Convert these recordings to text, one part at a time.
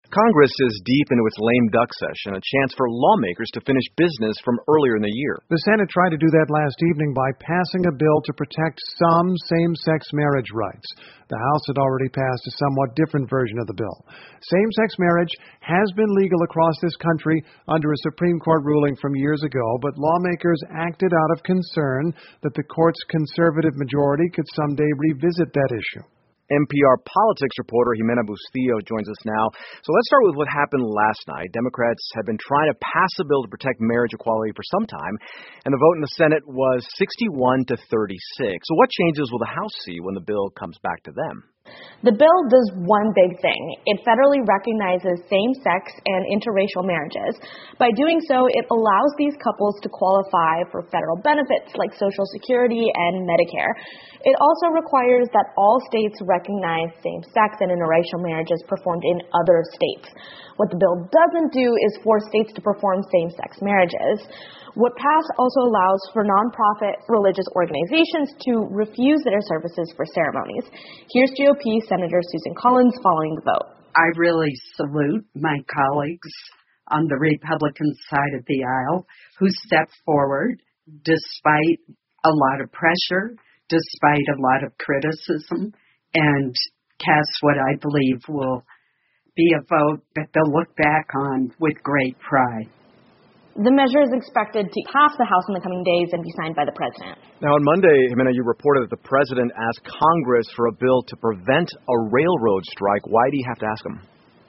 Congress is deep into its lame duck session, a chance for lawmakers to finish business from earlier in the year. The Senate tried to do that last evening by passing a bill to protect some same-sex marriage rights. The House had already passed a somewhat different version of the bill. Same-sex marriage has been legal across this country under a Supreme Court ruling from years ago, but lawmakers acted out of concern that the court's conservative majority could someday revisit that issue. NPR politics reporter Jimena Bustillo joins us now. So let's start with what happened last night. Democrats have been trying to pass a bill to protect marriage equality for some time, and the vote in the Senate was 61 to 36. So what changes will the House see when the bill comes back to them? The bill does one big thing. It federally recognizes same-sex and interracial marriages. By doing so, it allows these couples to qualify for federal benefits like Social Security and Medicare. It also requires that all states recognize same-sex and interracial marriages performed in other states. What the bill doesn't do is force states to perform same-sex marriages. What passed also allows for nonprofit religious organizations to refuse their services for ceremonies. Here's GOP Senator Susan Collins following the vote. I really salute my colleagues on the Republican side of the aisle who stepped forward despite a lot of pressure, despite a lot of criticism, and cast what I believe will be a vote that they'll look back on with great pride. The measure is expected to pass the House in the coming days and be signed by the president. Now, on Monday, Jimena, you reported that the president asked Congress for a bill to prevent a railroad strike. Why do you have to ask him?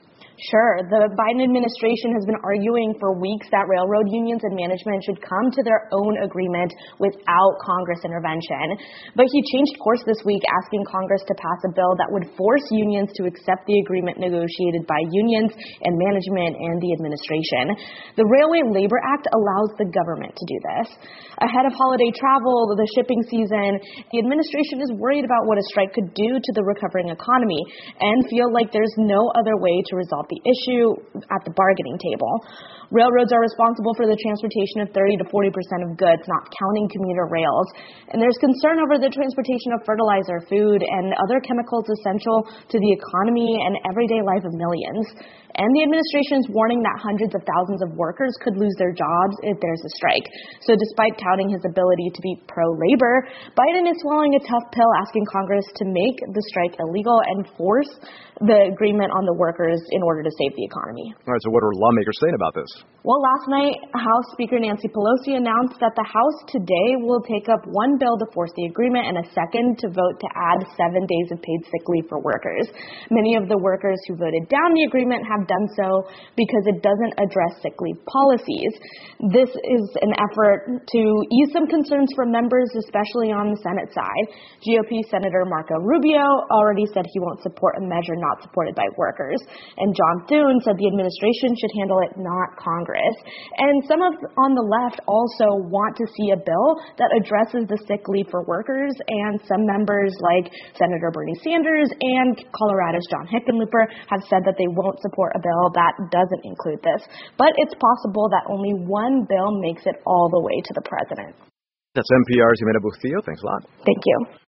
Sure. The Biden administration has been arguing for weeks that railroad unions and management should come to their own agreement without Congress intervention. But he changed course this week, asking Congress to pass a bill that would force unions to accept the agreement negotiated by unions and management and the administration. The Railway Labor Act allows the government to do this. Ahead of holiday travel, the shipping season, the administration is worried about what a strike could do to the recovering economy and feel like there's no other way to resolve the issue at the bargaining table. Railroads are responsible for the transportation of 30 to 40% of goods, not counting commuter rails. And there's concern over the transportation of fertilizer, food, and other chemicals essential to the economy and everyday life of millions. And the administration is warning that hundreds of thousands of workers could lose their jobs if there's a strike. So despite touting his ability to be pro-labor, Biden is swallowing a tough pill, asking Congress to make the strike illegal and force the agreement on the workers in order to save the economy. All right, so what are lawmakers saying about this? Well, last night, House Speaker Nancy Pelosi announced that the House today will take up one bill to force the agreement and a second to vote to add 7 days of paid sick leave for workers. Many of the workers who voted down the agreement have done so because it doesn't address sick leave policies. This is an effort to ease some concerns from members, especially on the Senate side. GOP Senator Marco Rubio already said he won't support a measure not supported by workers. And John Thune said the administration should handle it, not Congress. And some on the left also want to see a bill that addresses the sick leave for workers, and some members like Senator Bernie Sanders and Colorado's John Hickenlooper have said that they won't support a bill that doesn't include this. But it's possible that only one bill makes it all the way to the president. That's NPR's Jimena Bustillo. Thanks a lot. Thank you.